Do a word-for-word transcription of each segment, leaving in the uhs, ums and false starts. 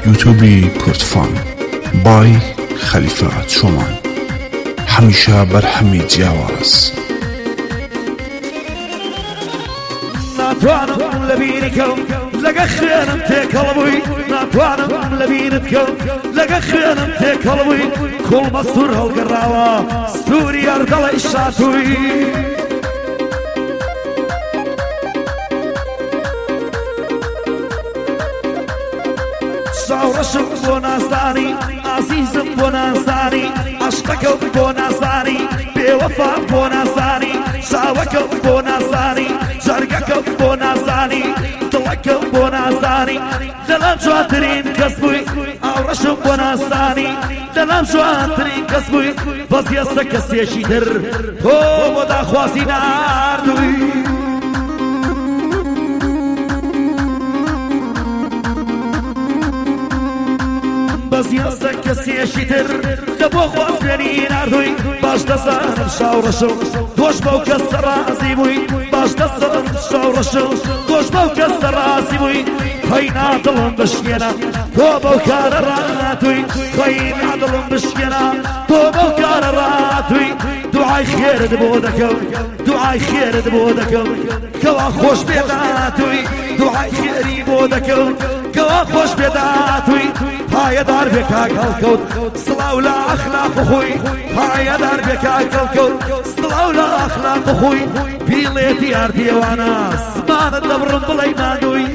یوتیوبی پورتفان بای خەلیفە چۆمان هەمیشە بەرهەمی جیاواز. ناتوانم لەبیری کەم لەگە خوێنم تێکەڵ بووی، ناتوانم لەبیرت کەم لەگە خوێنم تێکەڵ بووی، کوڵ مەستور هەڵگەڕاوە ستوری ئەردەڵی شاتووی. شاوڕەشم بۆ نازدانی ئازیزم بۆ نازدانی، عەشقەکەم بۆ نازدانی بێوەفام بۆ نازدانی، چاوەکەم بۆ نازدانی جەرگەکەم بۆ نازدانی، دڵەکەم بۆ نازدانی لەلام جوانترین کەس بووی، ئاوڕەشم بۆ نازدانی لەلام جوانترین کەس بووی، بەس هێستا کەسێکی تر تۆ بۆ داخوازی ناردووی. بەس هێستا کەسێکی تر لە بۆ خوازێنی ناردووی، باش دەزانم شاوڕەشم تۆش بەو کەسە ڕازی بووی، باش دەزانم شاوڕەشم تۆش بەو کەسە ڕازی بووی، خۆی نادڵم بشکێنە تۆ بەو کارە ڕاتووی، خۆی نادڵم بشکێنە تۆ بەو کارە ڕاتووی، دوعای خێرت بۆ دەکەم دوعای خێرت بۆ دەکەم کەوا خۆش بێداتووی، دوعای خێری بۆ دەکەم کەوا خۆش بێداتووی، پایەدار بێ کاک هەڵکەوت سڵاو لە ئەخلاق و خۆی، پایەدار بێ کاک هەڵکەوت سڵاو لە ئەخلاق و خۆی، بیڵێتی ئاردیێوانە سمانت دەبڕم بڵێی مادووی.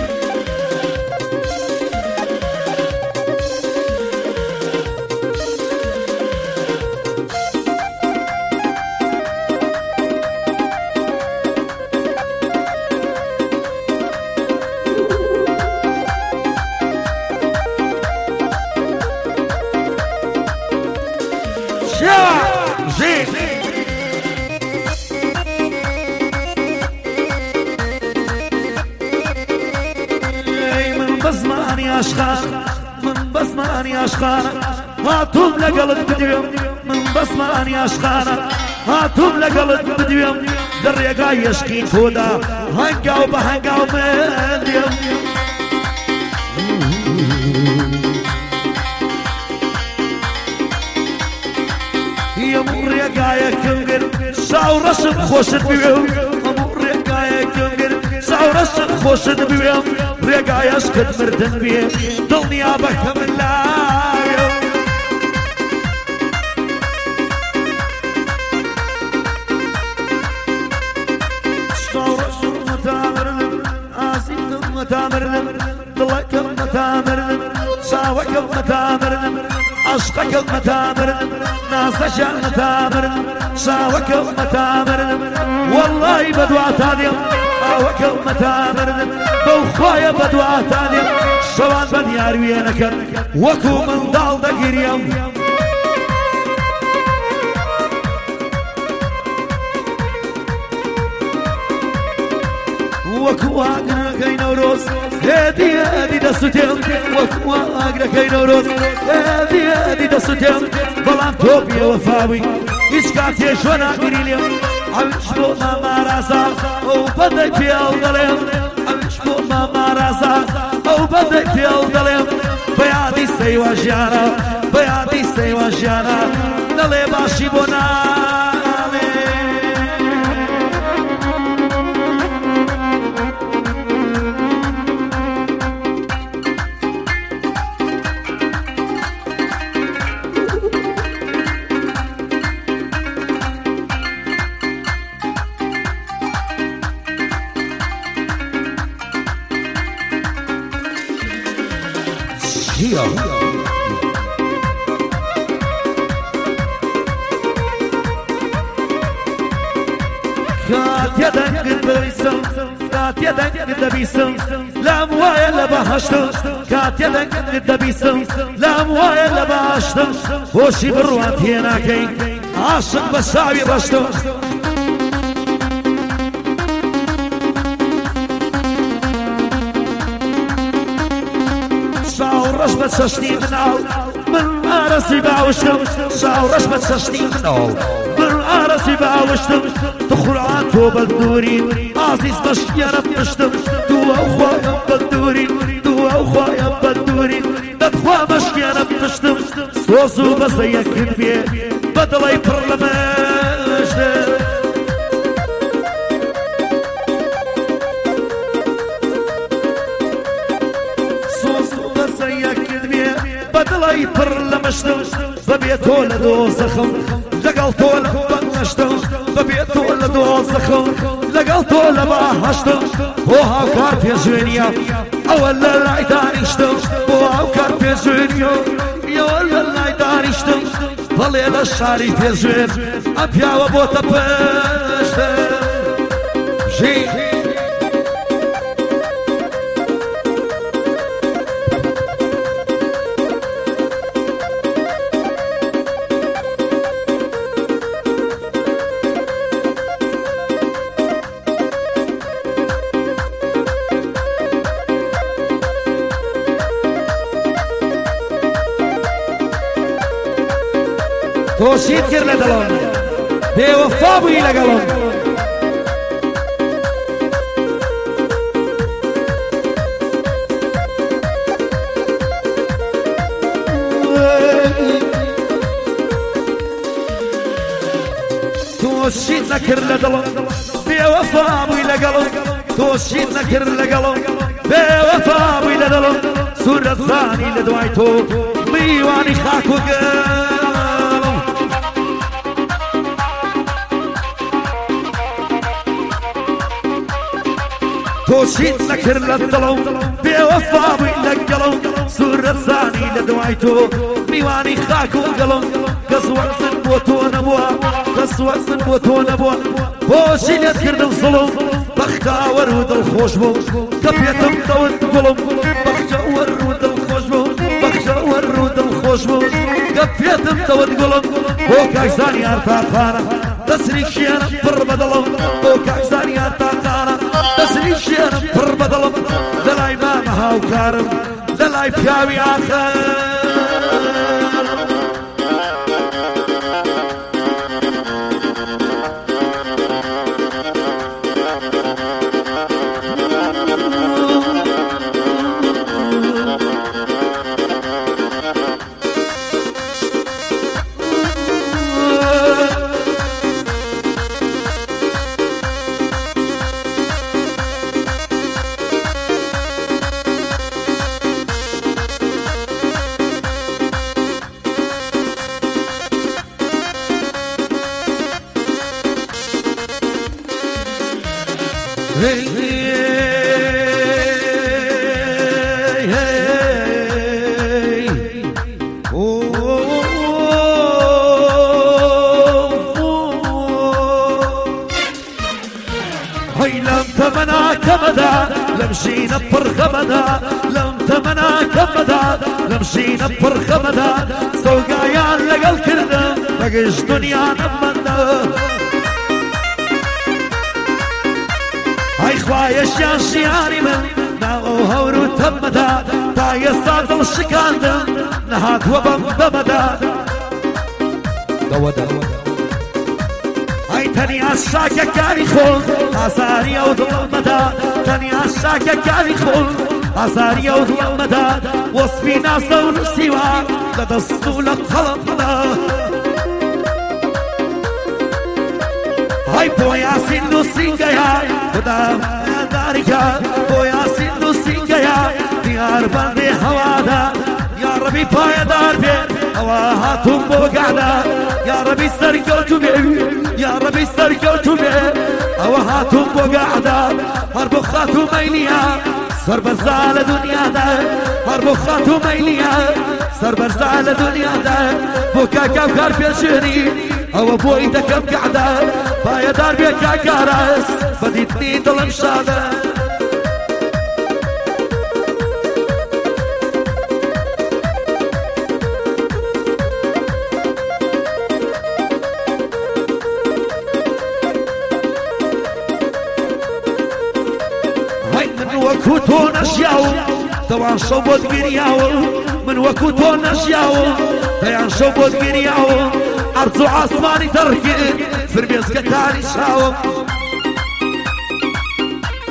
من بزمانی عاشقان من بزمانی عاشقان هاتوم لەگەڵت بدوێم، من بزمانی عاشقان هاتوم لەگەڵت بدوێم، لە ڕێگای عشقی تۆدا هەنگاو بە هەنگاو من دێم. هەموو ڕێگایەکم گرت شاوڕەشم خۆشت بوێم، هەموو ڕێگایەکم گرت شاوڕەشم خۆشت بوێم، ڕێگای عشقت مردن بێ دڵنیا بەکە من لاوێم. شاوڕەشم مەتامردم ئازیزم مەتامردم، دڵەکەم مەتامردم چاوەکەم مەتامردم، عشقەکەم مەتامردم ناسەشان مەتامردم، چاوەکەم مەتامردم وەڵڵی بەدواتان دێم، ئاوەکەم مەتامردم بەو خوایە بەدواتان دێم، شەوان بەدیار وێنەکەن وەکو منداڵ دەگیریم. وەکو ئاگرەکەی نەورۆز هێدی هێدی دەسووتێم، وەکو ئاگرەکەی نەورۆز هێدی هێدی دەسووتێم، بەڵام تۆ بێوەفاوی هیچ کاتێ شۆ ناگیری لێم، ئەویش بۆ مامارازا ئەو بەدەی پێڵ دەڵێم، ئەویش بۆ مامارازا ئەو بەدەی پێڵ دەڵێم، بەیادی سەیوا ژیانە بەیادی سەیوا ژیانە دەڵێ باشی بۆ نامێ. کاتێ دەنگت بەویسم کاتێ دەنگت دەبیسم لام وایە لە بەهەشتم، کاتێ دەنگت دەبیسم لام وایە لە بەهەشتم، هۆشی بڕوان تێناکەی عاشق بە شاوی ڕەشتم. شاوڕەش بە چەشنی مناو من ئارەسی باوشتم، شاوڕەش بە چەشنی مناو من ئارەسی باوشتم، دخڵان تۆ بەدووری ئازیز بەشیارە پشتم، دووە خۆیان بەدووری دووە خۆیان بەدووری تۆز و بەزە یەکرد بێ بەدڵی پڕ لە مەشتە سۆز و بەزە یەکرد بێ بەدڵی پڕ لە مەشتە بەبێ تۆ لە دۆزەخم لەگەڵ تۆ لە بەهەشتە بەبێ تۆ لە دۆزەخم لەگەڵ تۆ لە بەهەشتە بۆ هاوکار پێشوێنیە ئەوە لە لای دانیشتە بۆ هاوکار پێشوێنیە ئەوە لە لای دانیشتە بەڵێ لە شاری پێشوێن ئەم پیاوە بۆتە پێشتە ژی تۆشید کرد لە دڵم بێوەفا بووی لەگەڵم تۆشید نەکرد لە دڵم بێوەفا بووی لەگەڵم تۆشید نەکرد لەگەڵم بێوەفا بووی لە دڵم سوورە زانی لە دوای تۆ میوانی خاک و گەڵم تۆشید نەکرد لە دڵم بێوەفا بووی لەگەڵم سوورە زانی لە دوای تۆ میوانی خاک و گەڵم کەس وەزن بۆ تۆ نەبووە کەس وەزن بۆ تۆ نەبووە بۆچی لێت کردم زڵم بەختاوەر و دڵخۆش بوو کە پێتم دەوت گوڵم بەختاوەر و دڵخۆش بوو بەختاوەر و دڵخۆش بوو کە پێتم دەوت گوڵم بۆ کاکزانی ئارتاقانە دەسری شێنم پڕ بەدڵم بۆ کاکزانی ئارتاقانە دەسری شێنم پڕ بەدڵم لەلای مامە هاوکارم لەلای پیاوی ئاخر Hey, hey, hey, oh, oh, هاي لم تمنع كمدا لمشينا برخمدا لم تمنع كمدا لمشينا برخمدا سوقايان لقل كردا لقش دنيا نمنا هاي خوايش يا شياني من ناغو هورو تمدا تا يستاذ الشكاندا نهات وبم بمدا دودا هاي تاني عشاكا كاري خول عزاري او ظلمدا تاني عشاكا كاري خول عزاري او ظلمدا وصفي ناسا ونسيوا لدستو لقلمدا هاي بويا سندو سينجايا خدا داريكا بويا سندو سينجايا ديار بندي هوادا يا ربي بايا دار بي هواهاتهم بوقعدا يا ربي سرقوتو بي يا ربي سرقوتو بي هواهاتهم بوقعدا هربو خاتو ميليا سر برزال دنيا دا هربو خاتو ميليا سر برزال دنيا دا بوكا كوكار بيشيني او بوي دكم قعدا بايا دار بيا كاكاراس بديتني ظلم شادا هاي من وكوتو نشياو طبعا صوبت قرياو من وكوتو نشياو بيان صوبت قرياو أرض عصماني تركين فرميز كتاني شاوم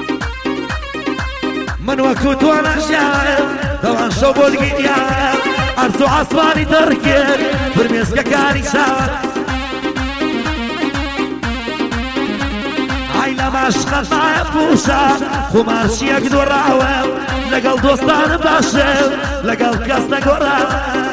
من وكوت وانا شايف طبعا شوبو القيام عرس و عسمانی ترکێت فرمێسکەکانی چاوە ئای لە ماشقەت مایە پوشە خۆمارچیەک دۆڕاوە لەگەڵ دۆستانم باشە لەگەڵ کەس نەگۆڕاوە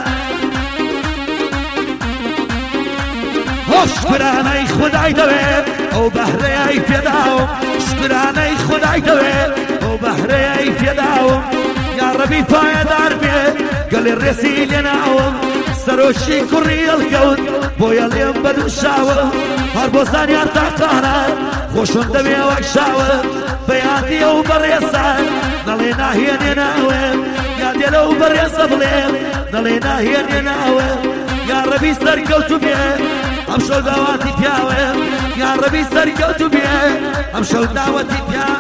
شکرانەی خودای دەوێت ئەو بەهرەیەی پێداوم شکرانەی خودای دەوێت ئەو بەهرەیەی پێداوم یا ڕەبی پایەدار بێت گەڵێ ڕێسی لێناوم سەرۆکی کوڕی هەڵکەوت بۆیە لێم بەدووشاوە هەر بۆ زانیان تاقانە خۆشم دەوێ وەک شاوە بەیادی ئەو بەڕێزان نەڵێ ناهێنێ ناوێ یادێ لەو بەڕێزە بڵێم نەڵێ ناهێنێ ناوێ یا ڕەبی سەرکەوتو بێ ئەم شەو داواتی پیاوێ یا ڕەبی سەرکەوتو بێ ئەم شەو داواتی پیاوێ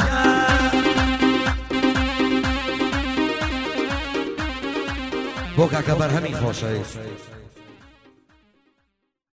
بۆ کاکە بەرهەمی خۆشەویست